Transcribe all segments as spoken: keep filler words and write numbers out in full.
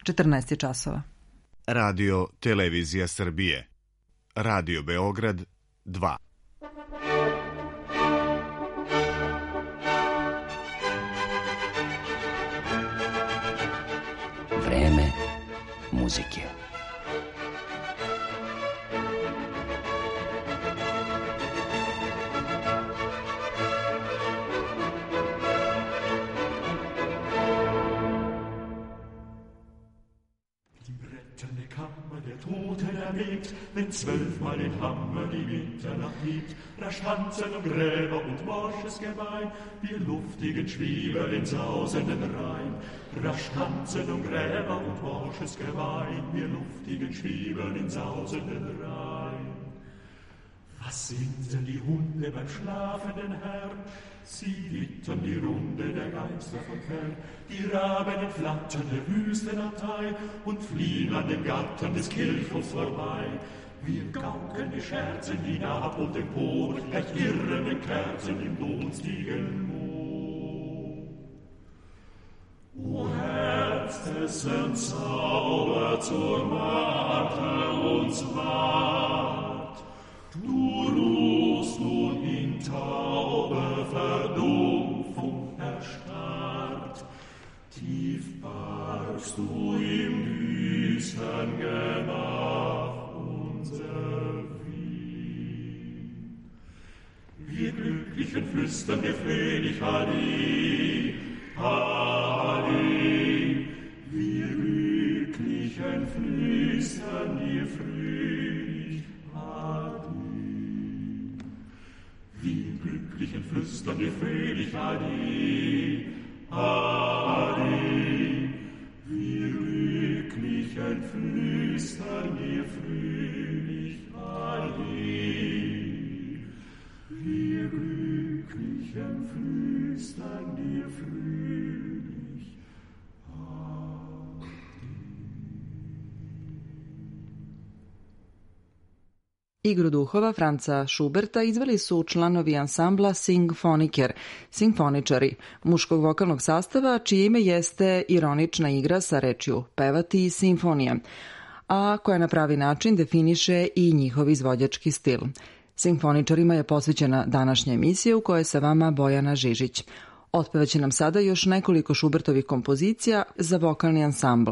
četrnaest je časova. Radio Televizija Srbije. Radio Beograd dva. Vreme muzike. Wenn zwölfmal den Hammer die Mitternacht hebt, rasch Tanzen und Gräber und morsches Geweih, wir luftigen Schwieber den sausenden Rhein. Rasch Tanzen und Gräber und morsches Geweih, wir luftigen Schwieber den sausenden Rhein. Was sinsen die Hunde beim schlafenden Herrn? Sie wittern die Runde der Geister von fern. Die Raben entflattern der wüsten Abtei und fliehen an den Gattern des Kirchhofs vorbei. Wir gaukeln die Scherzen hinab und empor, gleich irrenden Kerzen im dunstigen Moor. O Herz, dessen Zauber zur Marter uns ward, du ruhst nun in taube Verdumpfung erstarrt, tief bargst du im düstern Gemach unser Wien. Wir Glücklichen flüstern dir fröhlich Halli, Halli, wir Glücklichen flüstern dir fröhlich Halli. Wir Glücklichen flüstern dir fröhlich Halli, Halli, wir Glücklichen flüstern dir fröhlich Halli, wir Glücklichen flüstern dir fröhlich Halli. Igru duhova Franca Schuberta izveli su članovi ansambla Singfoniker, simfoničari, muškog vokalnog sastava, čije ime jeste ironična igra sa rečju pevati simfonija, a koja na pravi način definiše i njihov izvođački stil. Simfoničarima je posvećena današnja emisija u kojoj je sa vama Bojana Žižić. Otpevaće nam sada još nekoliko Schubertovih kompozicija za vokalni ansambl.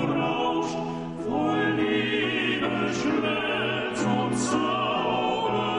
Voll Liebe, Schmerz und Zauber.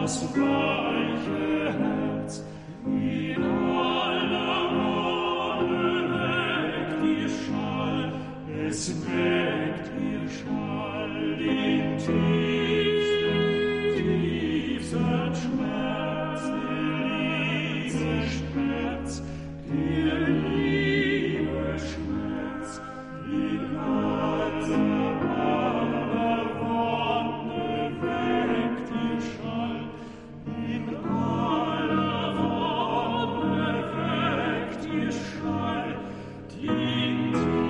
das weiche Herz, in aller Wonne weckt ihr Schall, es weckt ihr Schall, den tiefsten, tiefsten Schmerz, der Liebe-Schmerz, der Liebe-Schmerz, in aller Wonne weckt ihr Schall, in aller Wonne weckt ihr Schall, den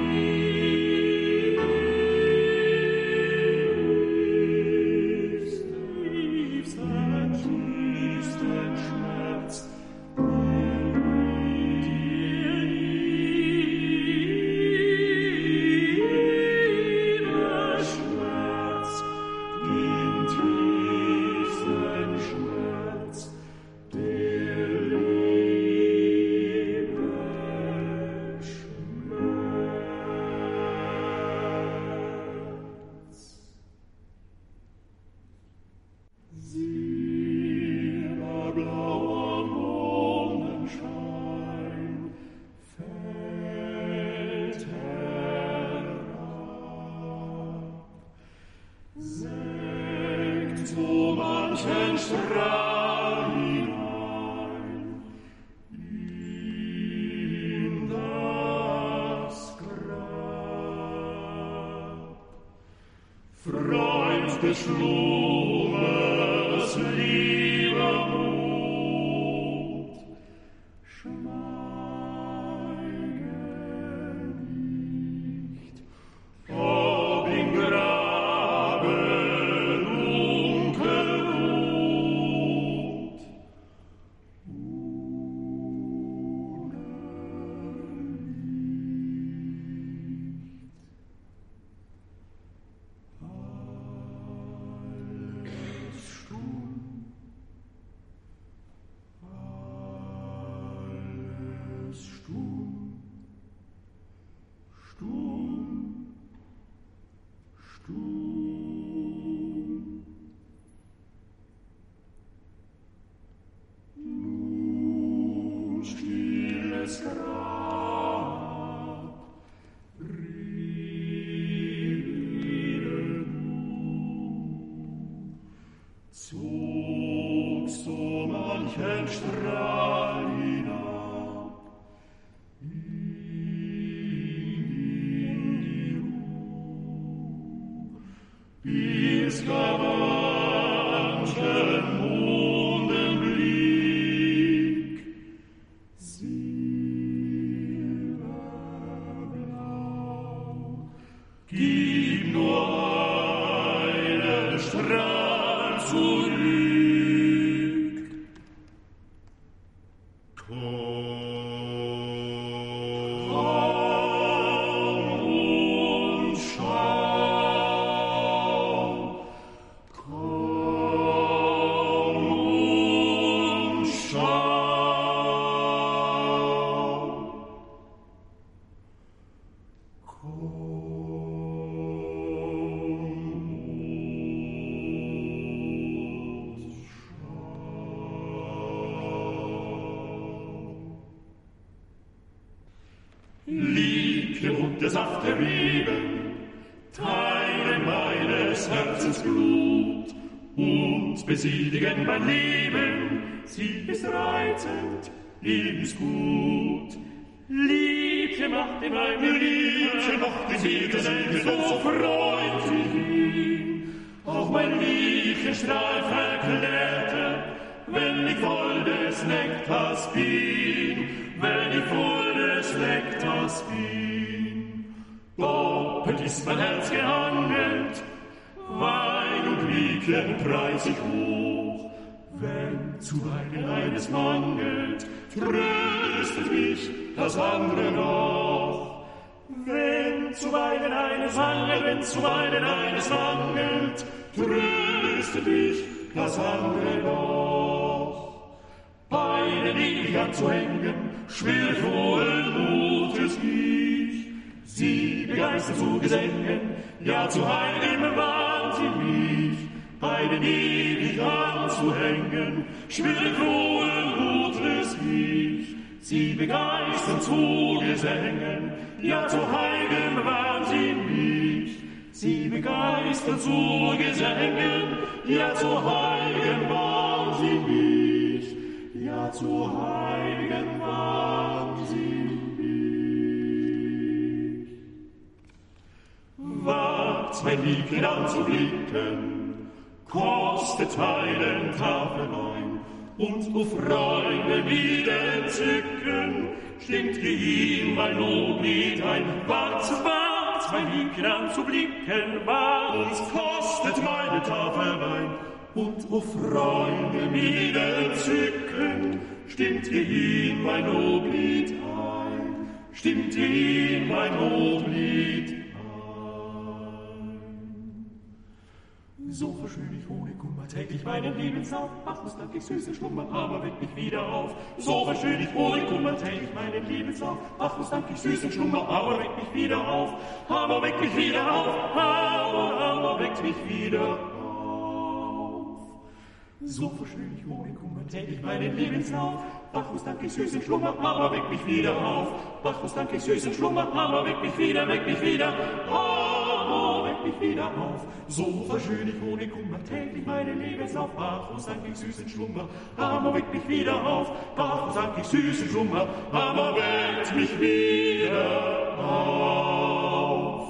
tiefsten, tiefsten Schmerz, des Schlummers lieber Mut, schweige nicht, ob im Grabe dunkel ruht. Zog so manchen Strahl hinab in die Ruhe, bis gar manchen Mondenblick silberblau, gib nur einen Strahl zurück. Liebchen und der Saft der Liebe, teilen meines Herzens Blut und besiedigen mein Leben. Sie ist reizend, ihm ist gut. Liebchen macht in meinem Liebchen macht die Siege, so freut sich ihn. Auch mein Liebchen Strahl verklärte, wenn ich voll des Nektars bin, wenn ich voll des Nektars bin. Doppelt ist mein Herz gehandelt, Wein und Liebchen preis ich hoch. Wenn zuweilen eines mangelt, tröstet mich das andere noch. Wenn zuweilen eines mangelt, wenn zuweilen eines mangelt, tröstet mich das andere noch. Beide ewig anzuhängen, schwer frohen Mutes ich. Sie begeistert zu Gesängen, ja zu heiligem wahnt sie mich. Beide ewig anzuhängen, anzuhängen, schwere Kronen, gutes Lied. Sie begeistern zu Gesängen, ja zu heiligen Wahnsinn nicht. Sie begeistern zu Gesängen, ja zu heiligen Wahnsinn nicht. Ja zu heiligen Wahnsinn nicht. Wagt's, mein Liebchen anzublicken, kostet heilen Tafelwein, und o Freunde wieder entzücken, stimmt ihm mein Loblied ein. Wagt's, wagt's, mein Liebchen anzublicken, wagt's, kostet meine Tafel Wein. Und o Freunde wieder entzücken, stimmt ihm mein Loblied ein, stimmt ihm mein Loblied ein. So verschön ich ohne Kummer täglich meinen Lebenslauf. Ach, was dank ich süßen Schlummer, aber weck mich wieder auf. So verschön ich ohne Kummer täglich meinen Lebenslauf. Ach, was dank ich süßen Schlummer, aber weck mich wieder auf. Aber weck mich wieder auf, aber, aber weckt mich wieder auf. So verschön ich ohne Kummer täglich meinen Lebenslauf. Bacchus, dank ich süßen Schlummer, aber weck mich wieder auf. Bacchus, dank ich süßen Schlummer, aber weck mich wieder, weck mich wieder auf. Weck mich wieder auf. So verschön ich ohne Kummer täglich meinen Lebenslauf. Bacchus, dank ich süßen Schlummer, aber weck mich wieder auf. Bacchus, dank ich süßen Schlummer, aber weckt mich wieder auf.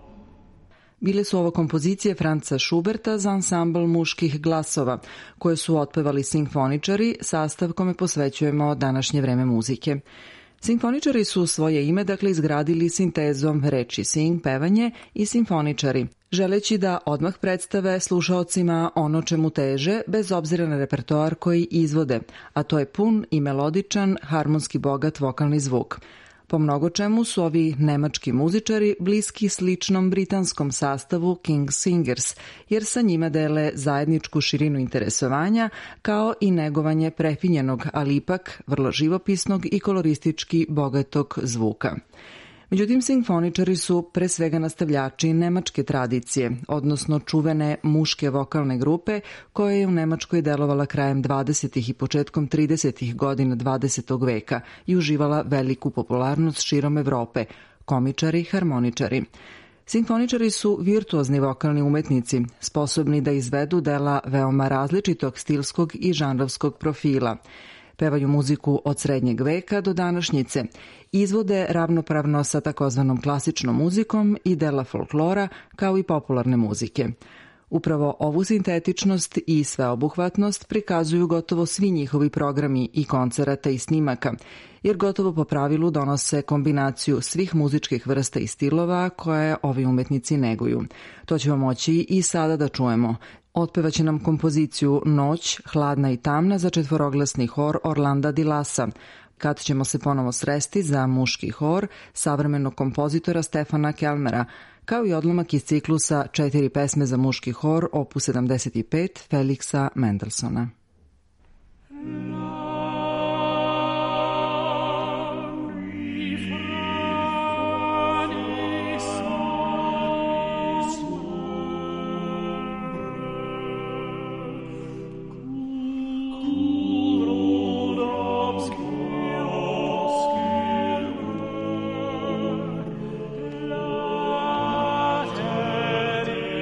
Bile su ovo kompozicije Franza Schuberta za ansambl muških glasova, koje su otpevali simfoničari, sastav kome posvećujemo današnje vreme muzike. Simfoničari su svoje ime dakle izgradili sintezom reči sing, pevanje, i simfoničari, želeći da odmah predstave slušaocima ono čemu teže, bez obzira na repertoar koji izvode, a to je pun i melodičan, harmonski bogat vokalni zvuk. Po mnogo čemu su ovi nemački muzičari bliski sličnom britanskom sastavu King's Singers, jer sa njima dele zajedničku širinu interesovanja, kao i negovanje prefinjenog, ali ipak vrlo živopisnog i koloristički bogatog zvuka. Međutim, simfoničari su pre svega nastavljači nemačke tradicije, odnosno čuvene muške vokalne grupe koja je u Nemačkoj delovala krajem dvadesetih i početkom tridesetih godina dvadesetog veka i uživala veliku popularnost širom Evrope, komičari, harmoničari. Simfoničari su virtuozni vokalni umetnici, sposobni da izvedu dela veoma različitog stilskog i žanrovskog profila. Pevaju muziku od srednjeg veka do današnjice, izvode ravnopravno sa takozvanom klasičnom muzikom i dela folklora, kao i popularne muzike. Upravo ovu sintetičnost i sveobuhvatnost prikazuju gotovo svi njihovi programi i koncerata i snimaka, jer gotovo po pravilu donose kombinaciju svih muzičkih vrsta i stilova koje ovi umetnici neguju. To ćemo moći i sada da čujemo. Otpevaće nam kompoziciju Noć, hladna i tamna za četvoroglasni hor Orlanda di Lassa, kad ćemo se ponovo sresti za muški hor savremenog kompozitora Stefana Kellnera, kao i odlomak iz ciklusa četiri pesme za muški hor opus sedamdeset pet Feliksa Mendelssohna.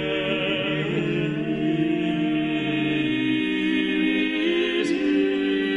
See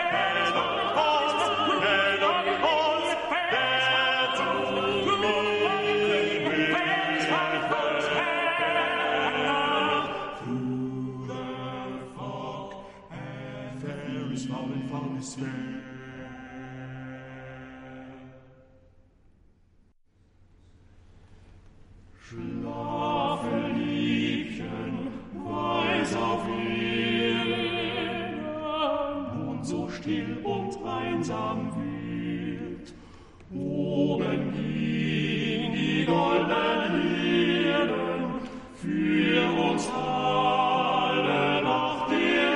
Schlafe, Liebchen, weiß auf Erden, nun so still und einsam wühlt, oben ging die goldenen Herden, für uns alle macht der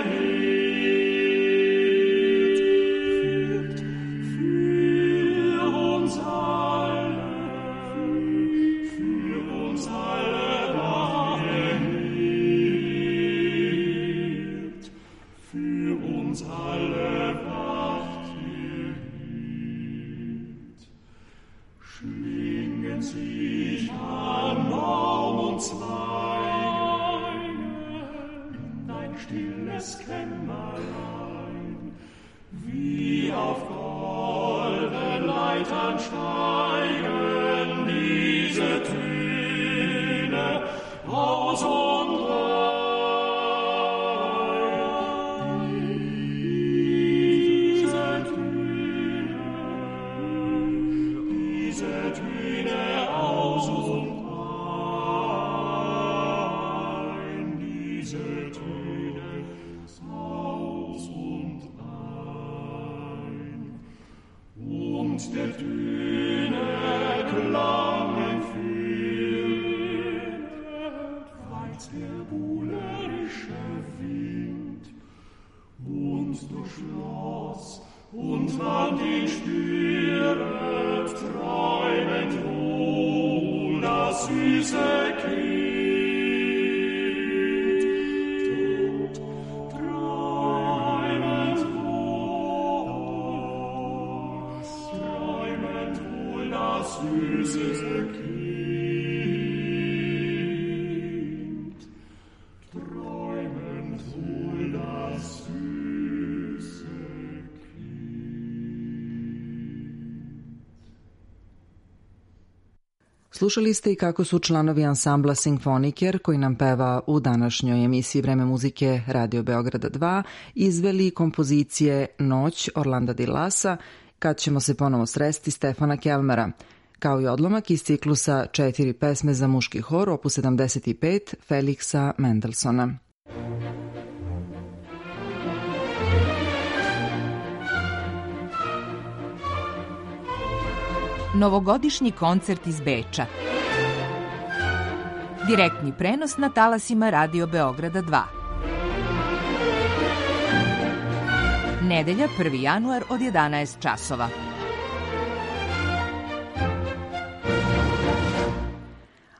Hirt, führt, für uns alle, für uns alle macht der Hirt, für uns alle macht der Hirt. Schlingen sich an Baum und Zweige in dein stilles Kämmerlein, wie auf golden Leitern steigen diese Töne aus und rein. Diese Töne, diese Töne aus und ein, diese Töne aus und ein. Und der Töne klangen führt, weit der buhlerische Wind, und durch Schloss und Wand ihn spüret, träumend wohl das süße Kind. Träumend wohl, träumend wohl das süße Kind. Träumend wohl das süße Kind. Slušali ste i kako su članovi ansambla Singfoniker, koji nam peva u današnjoj emisiji Vreme muzike Radio Beograda dva, izveli kompozicije Noć Orlanda Di Lassa, Kad ćemo se ponovo sresti Stefana Kelmera, kao i odlomak iz ciklusa Četiri pesme za muški hor, opus sedamdeset pet, Feliksa Mendelsona. Novogodišnji koncert iz Beča. Direktni prenos na talasima Radio Beograda dva. Nedelja, prvi januar od jedanaest časova.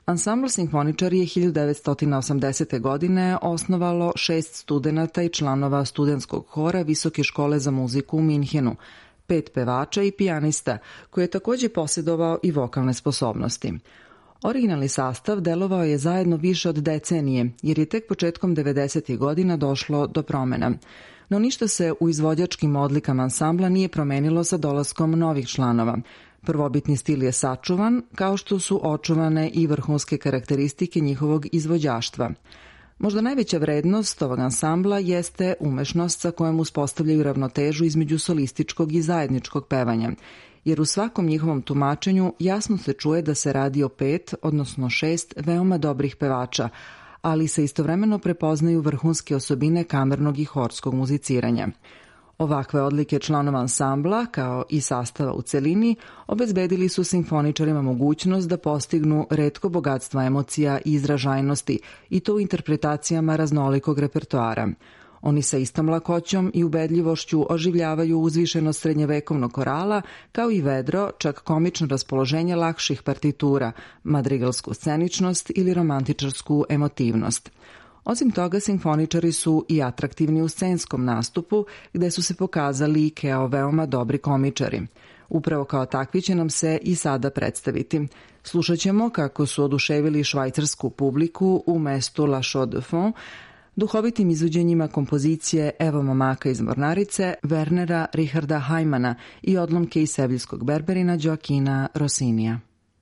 Ansambl Simfoničari je hiljadu devetsto osamdesete. godine osnovalo šest studenata i članova studentskog hora Visoke škole za muziku u Minhenu, pet pevača i pijanista, koji je takođe posjedovao i vokalne sposobnosti. Originalni sastav delovao je zajedno više od decenije, jer je tek početkom devedesetih godina došlo do promena. No ništa se u izvođačkim odlikama ansambla nije promenilo sa dolaskom novih članova. Prvobitni stil je sačuvan, kao što su očuvane i vrhunske karakteristike njihovog izvođaštva. Možda najveća vrednost ovog ansambla jeste umešnost sa kojom uspostavljaju ravnotežu između solističkog i zajedničkog pevanja, jer u svakom njihovom tumačenju jasno se čuje da se radi o pet, odnosno šest veoma dobrih pevača, ali se istovremeno prepoznaju vrhunske osobine kamernog i horskog muziciranja. Ovakve odlike članova ansambla, kao i sastava u celini, obezbedili su simfoničarima mogućnost da postignu retko bogatstvo emocija i izražajnosti, i to u interpretacijama raznolikog repertoara. Oni sa istom lakoćom i ubedljivošću oživljavaju uzvišenost srednjevekovnog korala, kao i vedro, čak komično raspoloženje lakših partitura, madrigalsku sceničnost ili romantičarsku emotivnost. Osim toga, simfoničari su i atraktivni u scenskom nastupu, gde su se pokazali kao veoma dobri komičari. Upravo kao takvi će nam se i sada predstaviti. Slušat ćemo kako su oduševili švajcarsku publiku u mestu La Chaux de Fonds, duhovitim izvođenjima kompozicije Evo momaka iz Mornarice, Wernera Richarda Hajmana i odlomke iz Sevljskog berberina Joaquina Rossinija.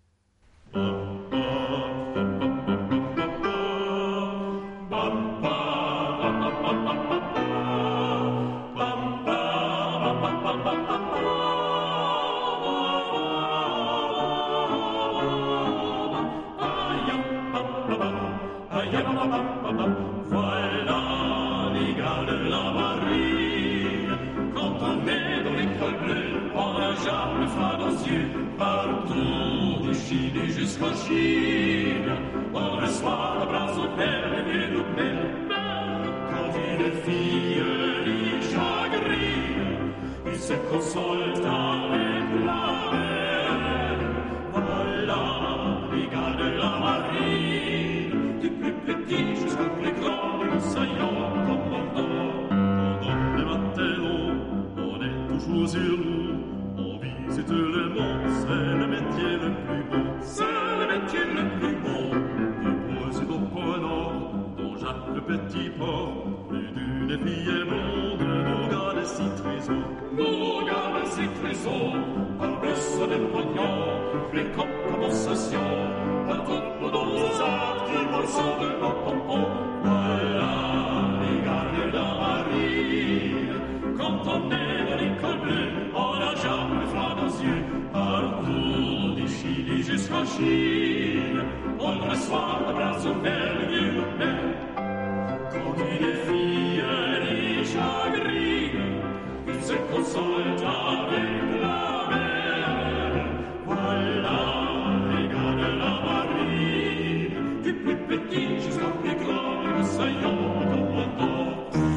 Jusqu'en Chine, on reçoit à bras ouverts et nous mêmes. Quand une fille lui chagrine, il se console avec la mer. Voilà, regarde la marine, du plus petit jusqu'au plus grand, nous soyons commandants. Pendant les matelots, on est toujours sur nous, on visite le monde, c'est le métier le plus beau. C'est le métier le plus beau. Du Brésil au pôle Nord, dont Jacques le petit port, plus d'une fille blonde, nous garde si trésor. Nous garde si trésor, un berceau de pognon, fréquent comme association, un troupeau dans arts qui sont de nos pompons. Voilà, regarde la marine, quand on est dans l'école bleue, on n'a jamais froid aux yeux, partout du Chili jusqu'en Chine, on reçoit à bras ouverts le vieux père. Quand une fille est chagrine, il se console avec la mer. Voilà, regarde la marine, du plus petit jusqu'au plus grand, nous soyons commandants.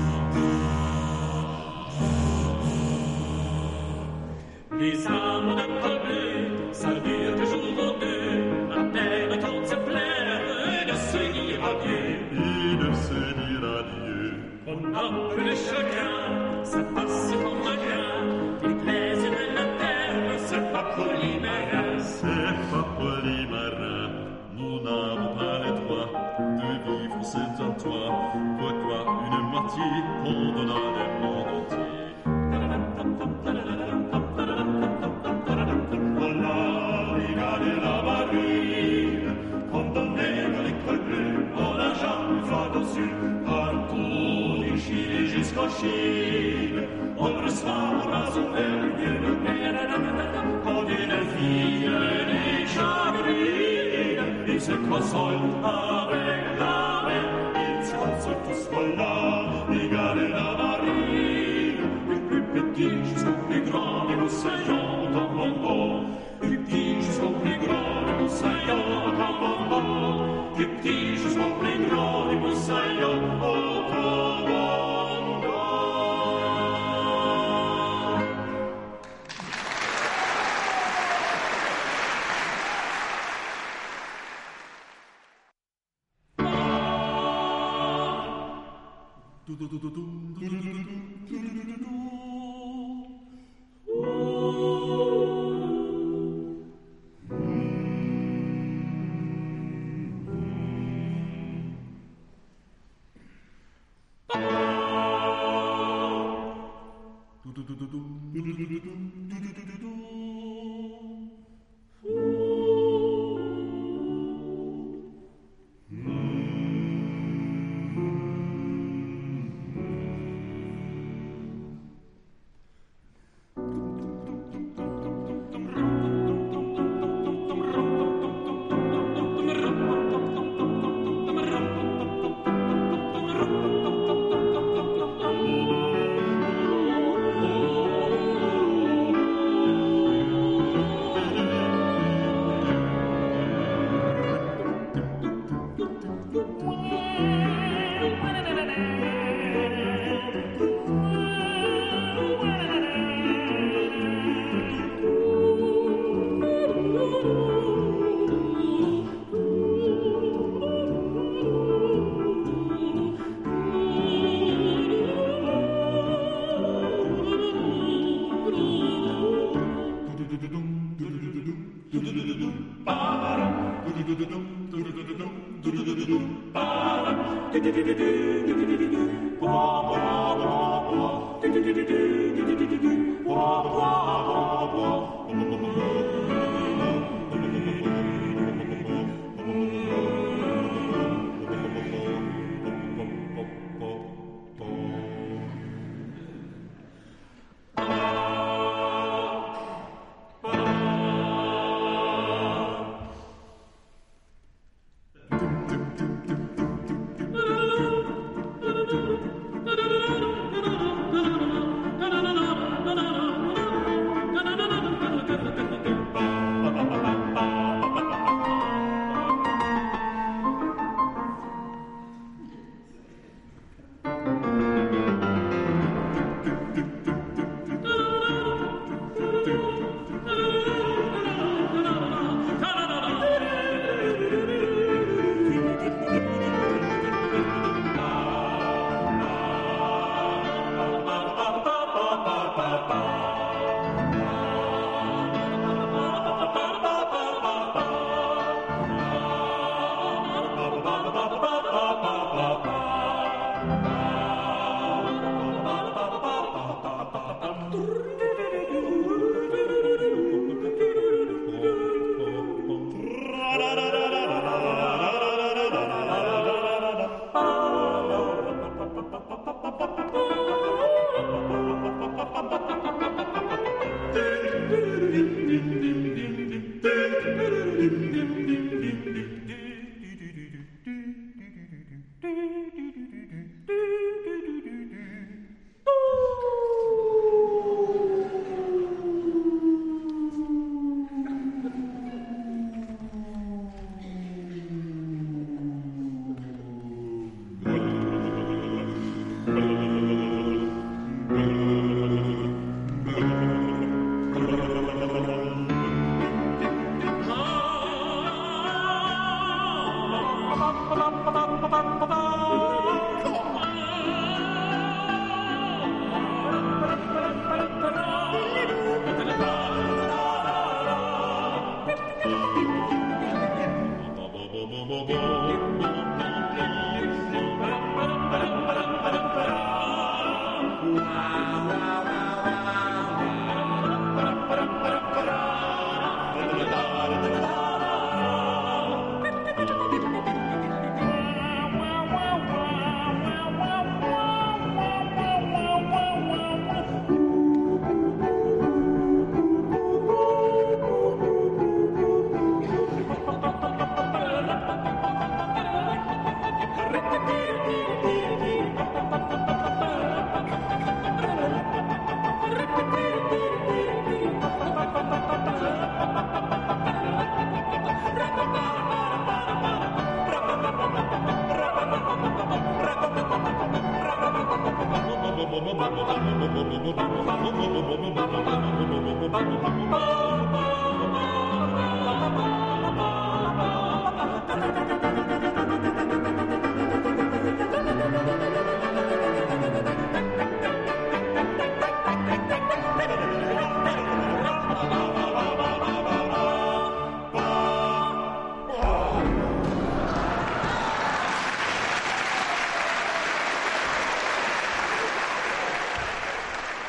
Les âmes de Colbert, ça dure toujours en deux, à peine quand se plaire et de se dire adieu. Et de se dire adieu. On a peu de chagrin, ça passe comme un grain, les plaisirs de la terre, c'est pas pour les marins. C'est pas pour les marins, nous n'avons pas le droit de vivre sans un toit. Pourquoi une moitié qu'on donne à le monde entier? Jusqu'en Chine, on reçoit à bras ouverts le vieux de mer. Quand une fille est chagrine, il se console avec la mer. Ils se consolent tous, voilà, regarde la marine. Du plus petit jusqu'au plus grand, nous soyons commandants. Du petit jusqu'au plus grand, nous soyons commandants. Du petit jusqu'au plus grand, nous soyons commandants.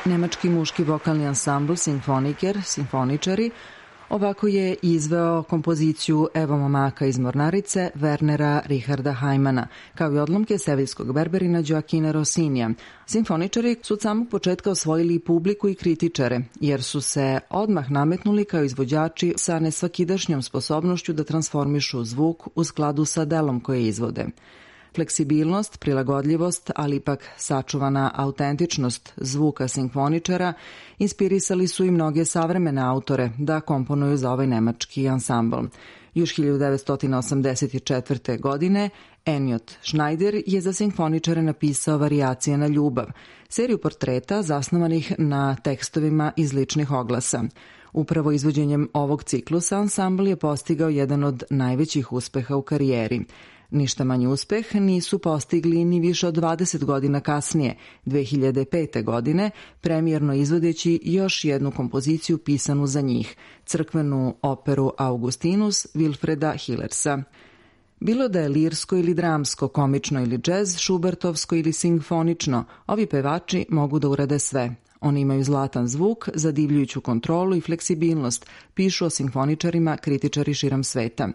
Nemački muški vokalni ansambl Sinfoniker, simfoničari, ovako je izveo kompoziciju Evo momaka iz Mornarice Wernera Richarda Heimana, kao i odlomke seviljskog berberina Gioachina Rossinija. Simfoničari su od samog početka osvojili i publiku i kritičare, jer su se odmah nametnuli kao izvođači sa nesvakidašnjom sposobnošću da transformišu zvuk u skladu sa delom koje izvode. Fleksibilnost, prilagodljivost, ali ipak sačuvana autentičnost zvuka simfoničara inspirisali su i mnoge savremene autore da komponuju za ovaj nemački ansambl. Još hiljadu devetsto osamdeset četvrte. godine Enjot Schneider je za simfoničare napisao Varijacije na ljubav, seriju portreta zasnovanih na tekstovima iz ličnih oglasa. Upravo izvođenjem ovog ciklusa ansambl je postigao jedan od najvećih uspeha u karijeri. Ništa manji uspeh nisu postigli ni više od dvadeset godina kasnije, dve hiljade pete. godine, premijerno izvodeći još jednu kompoziciju pisanu za njih, crkvenu operu Augustinus Wilfreda Hillersa. Bilo da je lirsko ili dramsko, komično ili džez, šubertovsko ili simfonično, ovi pevači mogu da urade sve. Oni imaju zlatan zvuk, zadivljujuću kontrolu i fleksibilnost, pišu o simfoničarima kritičari širom sveta.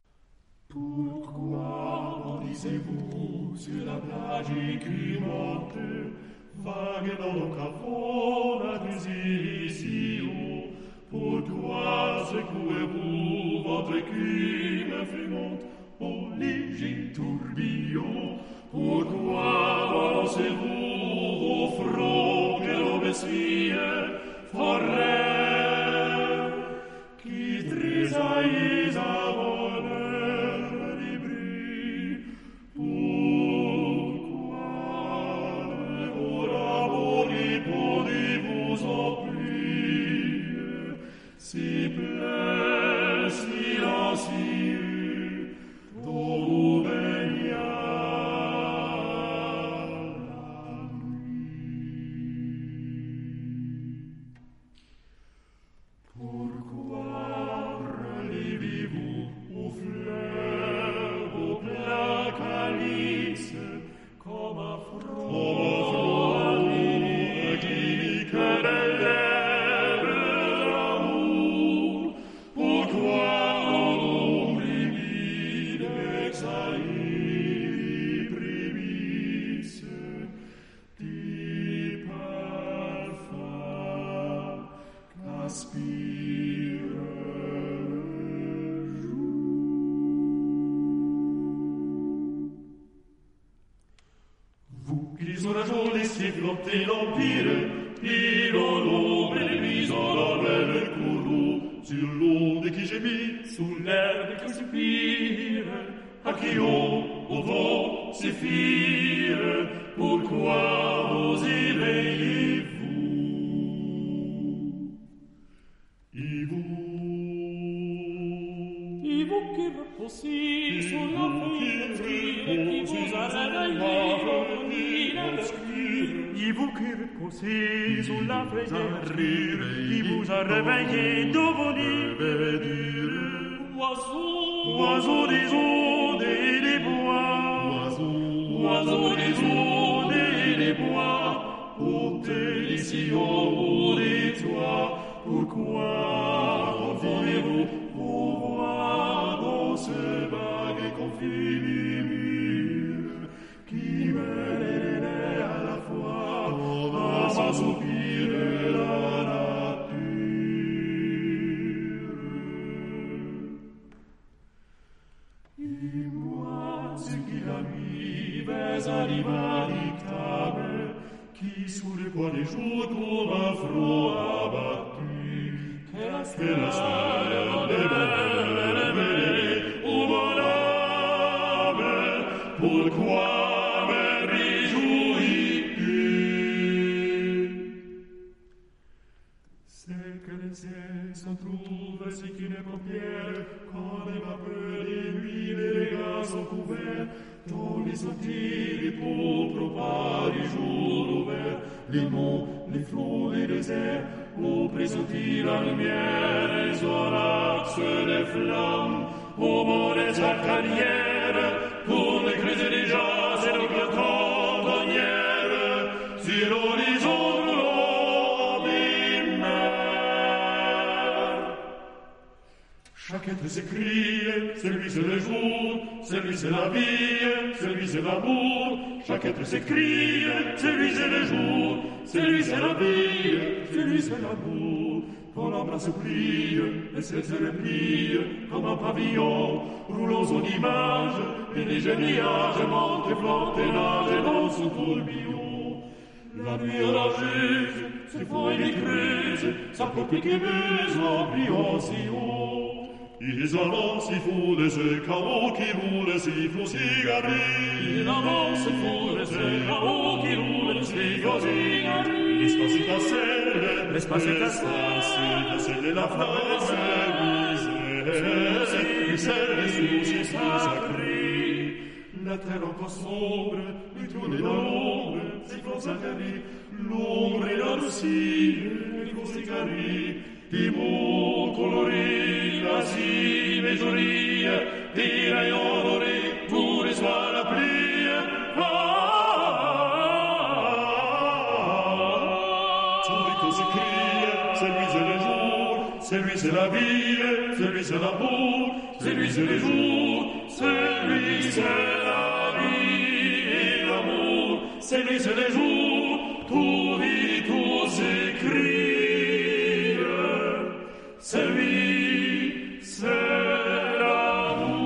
Vous sur la plage écrivante, vague dans le caveau, la désir ici haut. Pourquoi secouez-vous votre écume fumante au léger tourbillon? Pourquoi balancez-vous au front que l'on essuie, forêt qui tressaillez à bonheur des bruits? Pourquoi vos rameaux répondez-vous en pluie? Ces pleurs silencieux dont vous baignez la nuit. Pourquoi relevez-vous aux fleurs, aux plats calices, comme un front qui que de lèvres d'amour? Pourquoi en ombre humide exhalez les prémices des parfums qu'aspire le jour? Vous qui orageons laissez flotter l'empire, et dans l'ombre et les nuits en l'ormel le courroux, sur l'onde qui gémit, sous l'herbe qui soupire, à qui on, au vent, séphire, pourquoi vous éveillez-vous? Et vous, et vous qui reposez sous la fenêtre, qui vous a réveillé, et vous qui reposez sous la fenêtre, qui vous a réveillé de vos nuits, oiseaux, oiseaux des ondes et des bois, oiseaux, oiseaux des ondes et des bois, ôtez les sillons ou les toits, pourquoi confondez-vous vos voix dans ce vague et confus murmure qui mêle à la fois à un soupir la nature? Et moi, ce qui la nuit vais à l'invalitable, qui sous le poids des jours comme un front abattu, que la stella de belle au mon âme, pourquoi me réjouis-tu? C'est que les ciels s'en trouvent, c'est qu'une paupière, quand les vapeurs des nuits, les regards sont couverts, dans les sentiers, les pauvres pas du jour ouvert, les monts, les flots, les déserts, au pressentir la lumière, les orages, les flammes, au mont des arcadières, pour les creuser déjà, c'est donc la cantonnière, sur l'horizon roulant, Chaque être s'écrie, c'est lui, c'est le jour, c'est lui, c'est la vie, c'est lui, c'est l'amour. Chaque être s'écrie, c'est lui, c'est le jour, c'est lui, c'est la vie, c'est lui, c'est l'amour. Quand l'embrasse plie, le ciel se replie, comme un pavillon, roulons en images, et les géniages montent et flottent et nagent dans son tourbillon. La nuit orageuse, ses feuilles creuses, sa copie qui muse en pliant si haut. Ils avancent, si foulent, ce chaos qui roule, si flou, si garé. Ils avancent, foulent, ce chaos qui roule, si flou, si garé. L'espace est à selle, l'espace est à selle, la selle et la flamme, c'est c'est les soucis sacrés. La terre encore sombre, lui tourne dans l'ombre, si flot s'atterrit, l'ombre et la roussie, les gros cigaris, des mots colorés, lascives, jolis, des rayons dorés, pour les soirs la pluie. Ah, tout s'écrie, c'est lui, c'est le jour, c'est lui, c'est la vie, c'est lui, c'est l'amour, c'est lui, c'est le jour, c'est lui, c'est la vie et l'amour, c'est lui, c'est le jour, tout vit, tout s'écrie. C'est lui, c'est l'amour,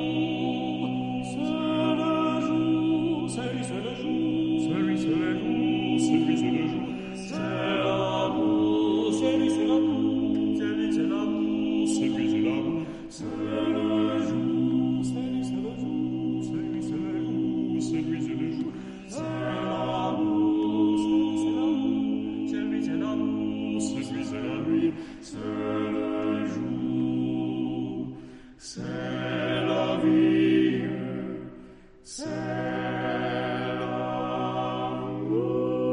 c'est le jour, c'est lui, c'est le jour, c'est lui, c'est le jour, c'est lui, c'est le jour, c'est l'amour, c'est lui, c'est l'amour, c'est lui, c'est l'amour, c'est lui, c'est l'amour, c'est le jour, c'est lui, c'est le jour, c'est lui, c'est le jour, c'est lui, c'est le jour, c'est l'amour, c'est lui, c'est l'amour, c'est lui, c'est la nuit, c'est le jour, c'est la vie, c'est l'amour.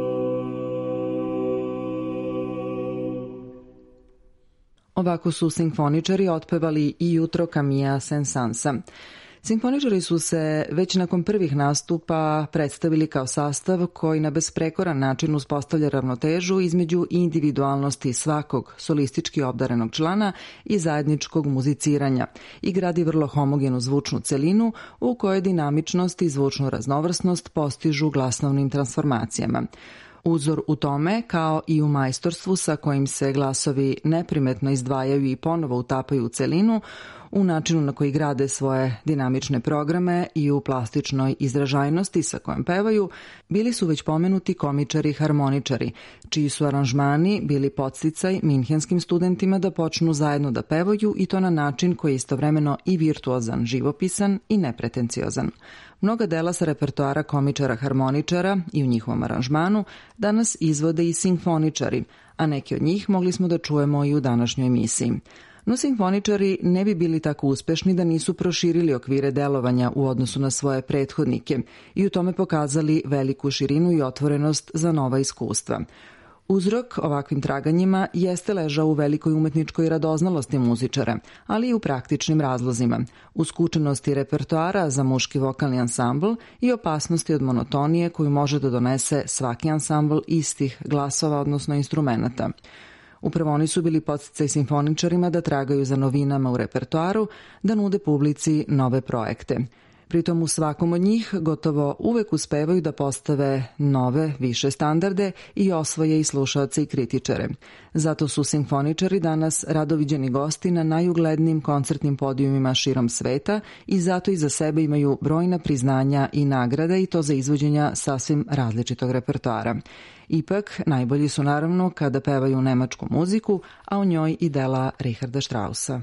Ovako su simfoničari otpevali i jutro Camilla Saint-Sansa. Simfoničari su se već nakon prvih nastupa predstavili kao sastav koji na besprekoran način uspostavlja ravnotežu između individualnosti svakog solistički obdarenog člana i zajedničkog muziciranja i gradi vrlo homogenu zvučnu celinu u kojoj dinamičnost i zvučnu raznovrsnost postižu glasnovnim transformacijama. Uzor u tome, kao i u majstorstvu sa kojim se glasovi neprimetno izdvajaju i ponovo utapaju u celinu, u načinu na koji grade svoje dinamične programe i u plastičnoj izražajnosti sa kojom pevaju, bili su već pomenuti komičari i harmoničari, čiji su aranžmani bili podsticaj minhenskim studentima da počnu zajedno da pevaju i to na način koji je istovremeno i virtuozan, živopisan i nepretenciozan. Mnoga dela sa repertoara komičara harmoničara i u njihovom aranžmanu danas izvode i simfoničari, a neki od njih mogli smo da čujemo i u današnjoj emisiji. No simfoničari ne bi bili tako uspešni da nisu proširili okvire delovanja u odnosu na svoje prethodnike i u tome pokazali veliku širinu i otvorenost za nova iskustva. Uzrok ovakvim traganjima jeste ležao u velikoj umetničkoj radoznalosti muzičara, ali i u praktičnim razlozima, u skučenosti repertoara za muški vokalni ansambl i opasnosti od monotonije koju može da donese svaki ansambl istih glasova, odnosno instrumenata. Upravo oni su bili podsticaj simfoničarima da tragaju za novinama u repertoaru, da nude publici nove projekte. Pritom u svakom od njih gotovo uvek uspevaju da postave nove, više standarde i osvoje i slušaoce i kritičare. Zato su simfoničari danas radoviđeni gosti na najuglednijim koncertnim podijumima širom sveta i zato iza sebe imaju brojna priznanja i nagrade i to za izvođenja sasvim različitog repertoara. Ipak, najbolji su naravno kada pevaju nemačku muziku, a u njoj i dela Richarda Straussa.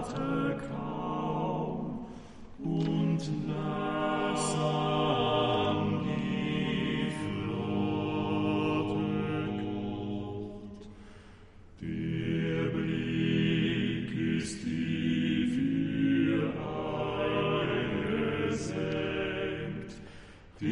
Und lass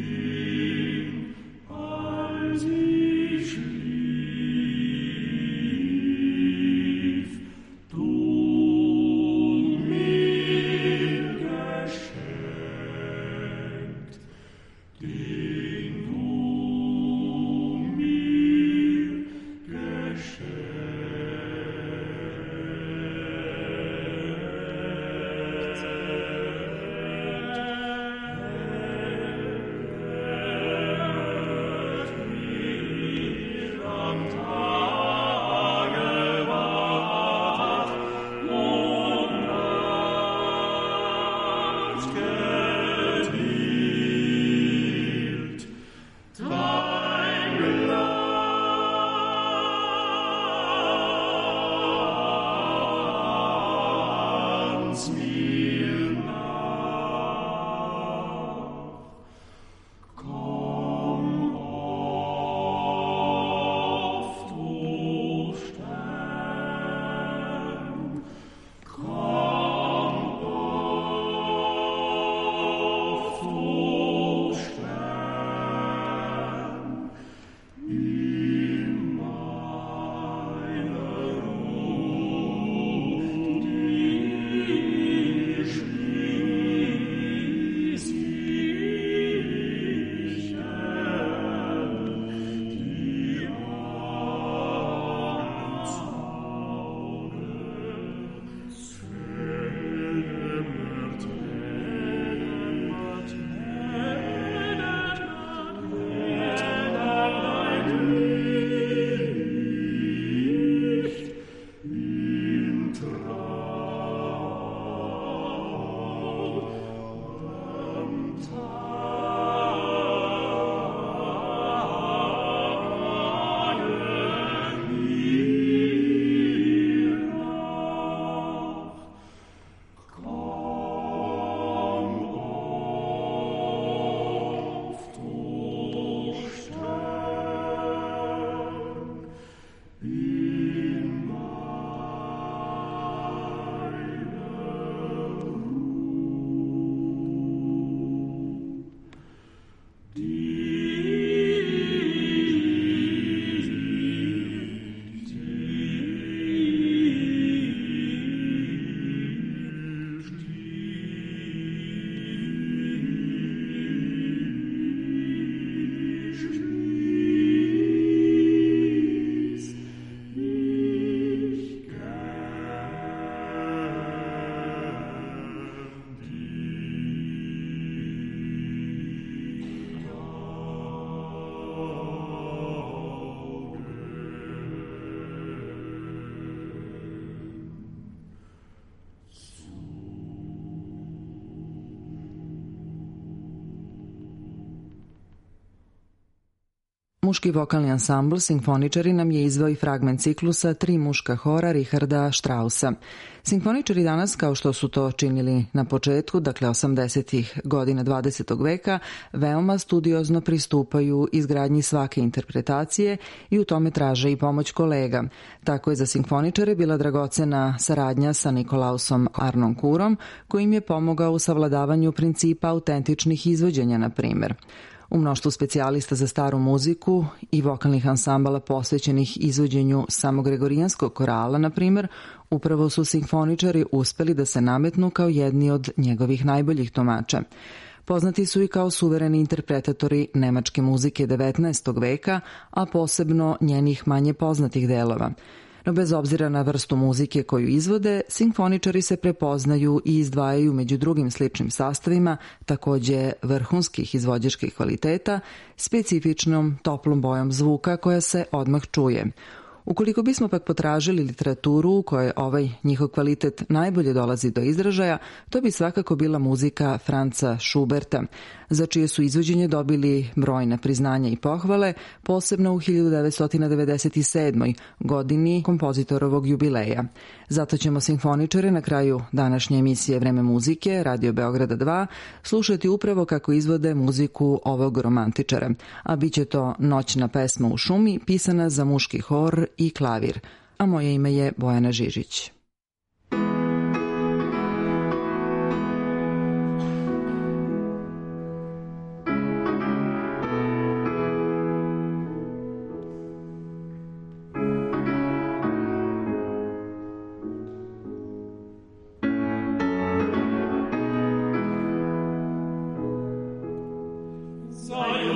Muški vokalni ansambl Simfoničari nam je izveo i fragment ciklusa Tri muška hora Richarda Straussa. Simfoničari danas, kao što su to činili na početku, dakle osamdesetih godina dvadesetog veka, veoma studiozno pristupaju izgradnji svake interpretacije i u tome traže i pomoć kolega. Tako je za Simfoničare bila dragocena saradnja sa Nikolausom Arnonkurom, koji im je pomogao u savladavanju principa autentičnih izvođenja, na primer. U mnoštvu specijalista za staru muziku i vokalnih ansambala posvećenih izvođenju samogregorijanskog korala, na primer, upravo su Simfoničari uspeli da se nametnu kao jedni od njegovih najboljih tumača. Poznati su i kao suvereni interpretatori nemačke muzike devetnaestog veka, a posebno njenih manje poznatih delova. No bez obzira na vrstu muzike koju izvode, Simfoničari se prepoznaju i izdvajaju među drugim sličnim sastavima, takođe vrhunskih izvođačkih kvaliteta, specifičnom toplom bojom zvuka koja se odmah čuje. Ukoliko bismo pak potražili literaturu u kojoj ovaj njihov kvalitet najbolje dolazi do izražaja, to bi svakako bila muzika Franza Schuberta, za čije su izvođenje dobili brojna priznanja i pohvale, posebno u hiljadu devetsto devedeset sedmoj godini kompozitorovog jubileja. Zato ćemo Simfoničare na kraju današnje emisije Vreme muzike, Radio Beograda dva, slušati upravo kako izvode muziku ovog romantičara, a bit će to Noćna pesma u šumi, pisana za muški hor i klavir, a moje ime je Bojana Žižić.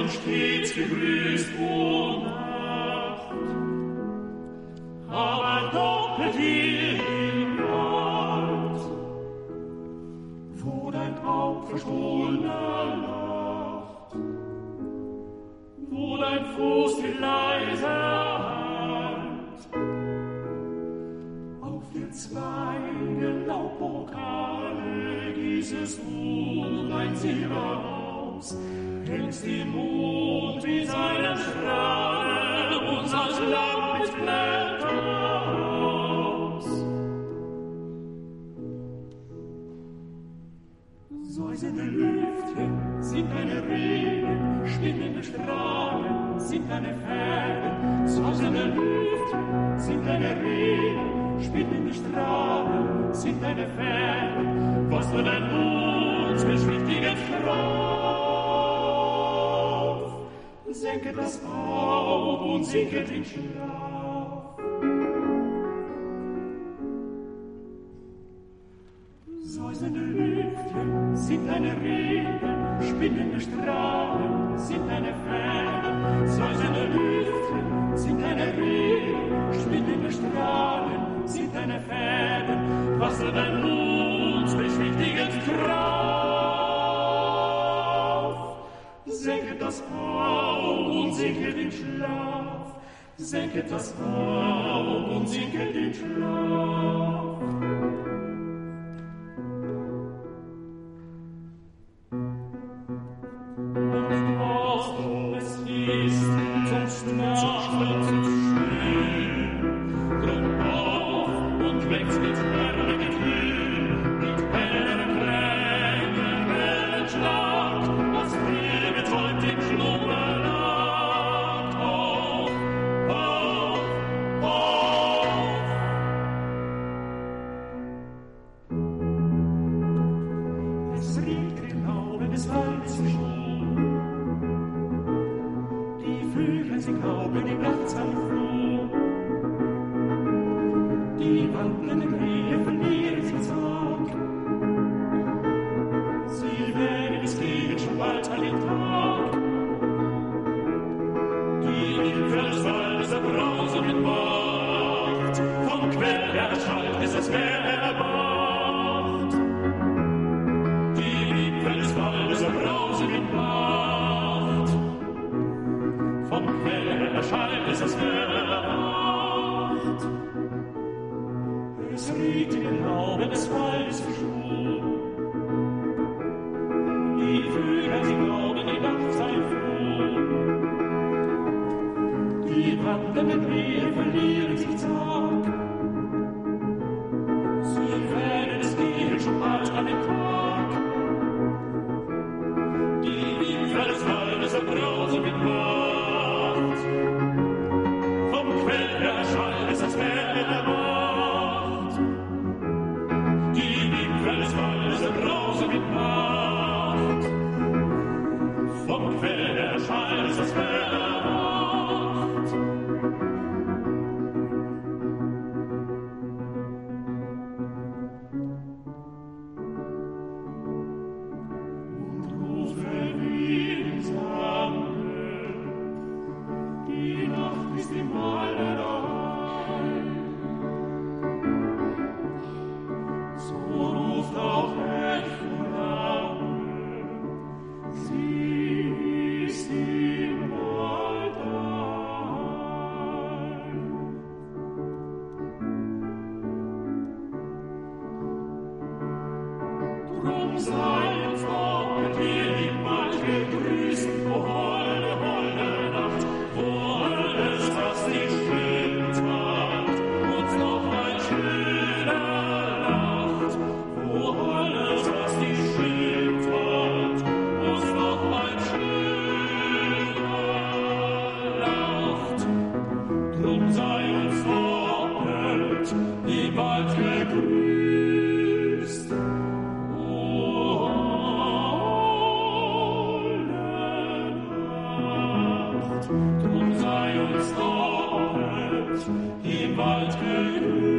und stets gegrüßt, o Nacht. Aber doppelt hier im Wald, wo dein Auge verstohlener lacht, wo dein Fuß viel leiser hallt, auf der Zweige Laubpokale gießest du dein Silber aus, hängst den Mond wie seinen Strahl uns als Lamm mit Blättern aus. Säusende Lüftchen sind deine Reden, schwindende Strahlen sind deine Fäden. Säusende Lüftchen sind deine Reden, schwindende Strahlen sind deine Fäden. Was du dein uns beschwichtigen Schlaf, senke das Aug und sinke den Schlaf. Säusende Lüftchen sind deine Reden, spinnende Strahlen sind deine Fäden. Säusende Lüftchen sind deine Reden, spinnende Strahlen sind deine Fäden. Was du dein uns beschwichtigen Schlaf, senke das Aug und sinke den Schlaf, senke das Aug und sinke den Schlaf. Drum sei uns doppelt im Wald gegrüßt.